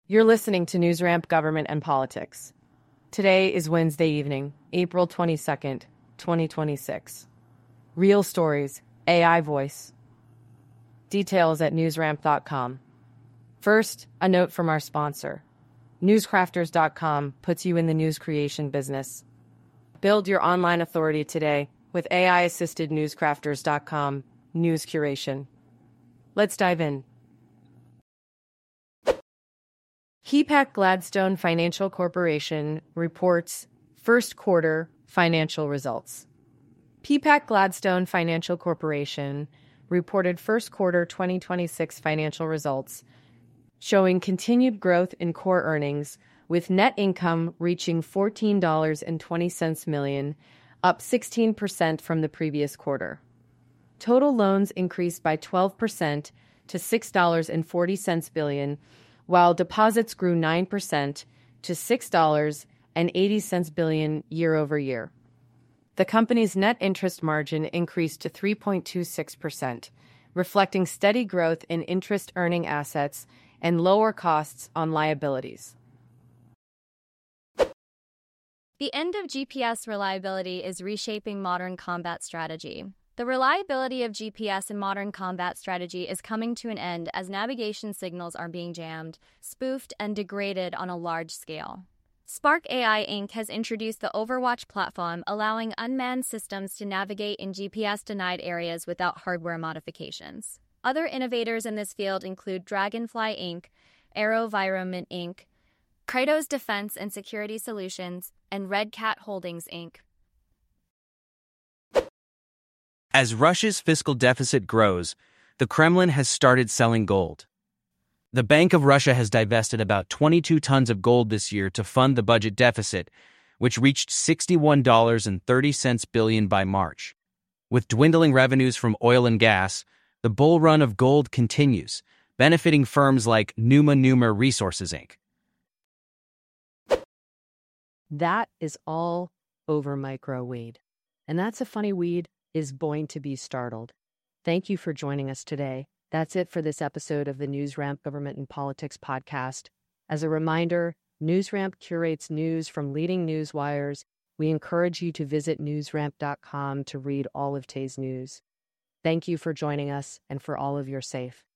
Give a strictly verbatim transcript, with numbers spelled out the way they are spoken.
You're listening to NewsRamp Government and Politics. Today is Wednesday evening, April twenty-second, twenty twenty-six. Real stories, A I voice. Details at newsramp dot com. First, a note from our sponsor. newscrafters dot com puts you in the news creation business. Build your online authority today with A I-assisted newscrafters dot com news curation. Let's dive in. Keypack Gladstone Financial Corporation reports first quarter financial results. Keypack Gladstone Financial Corporation reported first quarter twenty twenty-six financial results, showing continued growth in core earnings, with net income reaching fourteen dollars and twenty cents million, up sixteen percent from the previous quarter. Total loans increased by twelve percent to six dollars and forty cents billion, while deposits grew nine percent to six dollars and eighty cents billion year over year. The company's net interest margin increased to three point two six percent, reflecting steady growth in interest-earning assets and lower costs on liabilities. The end of G P S reliability is reshaping modern combat strategy. The reliability of G P S in modern combat strategy is coming to an end as navigation signals are being jammed, spoofed, and degraded on a large scale. Spark A I Incorporated has introduced the Overwatch platform, allowing unmanned systems to navigate in G P S-denied areas without hardware modifications. Other innovators in this field include Dragonfly Incorporated, AeroVironment Incorporated, Kratos Defense and Security Solutions, and Red Cat Holdings Incorporated. As Russia's fiscal deficit grows, the Kremlin has started selling gold. The Bank of Russia has divested about twenty-two tons of gold this year to fund the budget deficit, which reached sixty-one dollars and thirty cents billion by March. With dwindling revenues from oil and gas, the bull run of gold continues, benefiting firms like Numa Numa Resources Incorporated. That is all over microweed. And that's a funny weed is going to be startled. Thank you for joining us today. That's it for this episode of the NewsRamp Government and Politics podcast. As a reminder, NewsRamp curates news from leading news wires. We encourage you to visit newsramp dot com to read all of today's news. Thank you for joining us and for all of your safe.